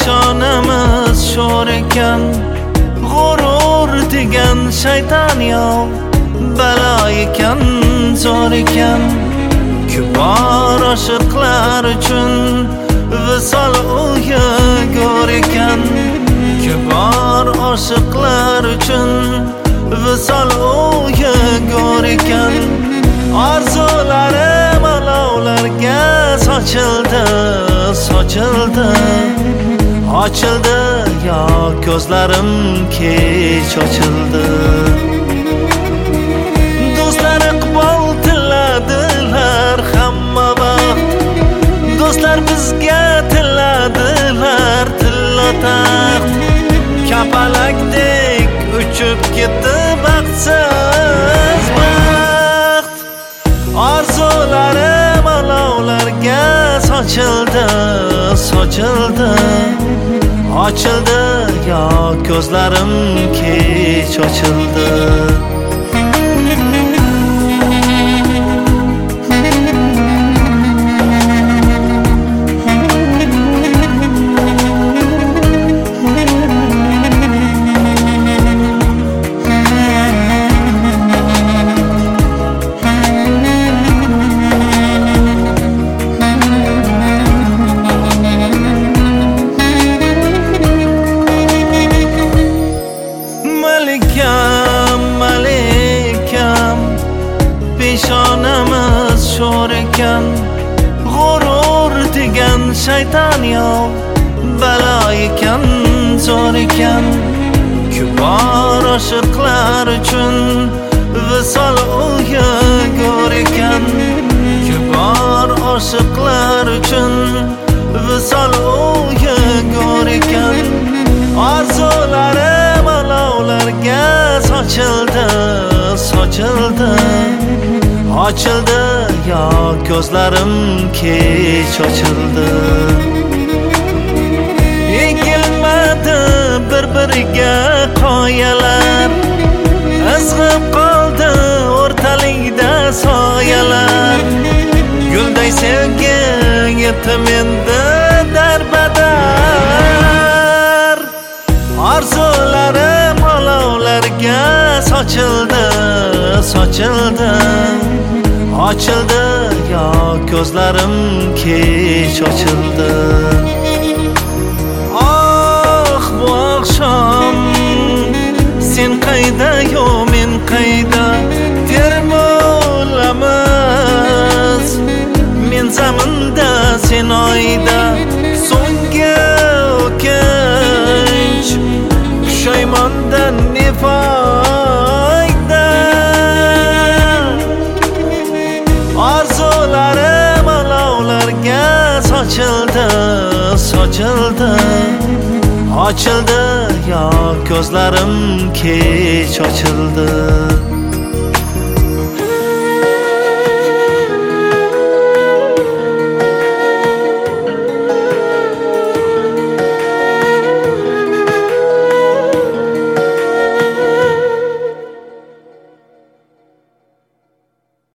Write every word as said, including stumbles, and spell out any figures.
Peshonamiz sho'r ekan, g'urur degan shayton yov, balo ekan, zo'r ekan. Kibor oshiqlar uchun visol o'yi go'r ekan. Kibor oshiqlar uchun visol o'yi go'r ekan. Orzularim olovlarga sochildi, sochildi, ochildi yo ko'zlarim kech ochildi. Do'stlar iqbol tiladilar hamma vaqt, do'stlar bizga tiladilar tilla taxt. Kapalakdek uchib ketdi baxtsiz baxt. Orzularim olovlarga sochildi, sochildi, ochildi yo ko'zlarim kech ochildi. Peshonamiz sho'r ekan, g'urur degan shayton yov, balo ekan, zo'r ekan. Kibor oshiqlar uchun visol o'yi go'r ekan. Kibor oshiqlar uchun visol o'yi go'r ekan. Orzularim olovlarga sochildi, sochildi, ochildi yo ko'zlarim kech ochildi. Egilmadi bir-biriga qoyalar, izg'ib qoldi o'rtalikda soyalar. Gulday sevgi yetim endi darbadar. Orzularim olovlarga sochildi, sochildi, ochildi yo ko'zlarim kech ochildi. Oh bu oqshom sen qayda yo men qayda, termolamiz men zaminda sen oyda. So'nggi o'kinch pushaymondan ne foyda. Orzularim olovlarga sochildi, sochildi, ochildi yo ko'zlarim kech ochildi.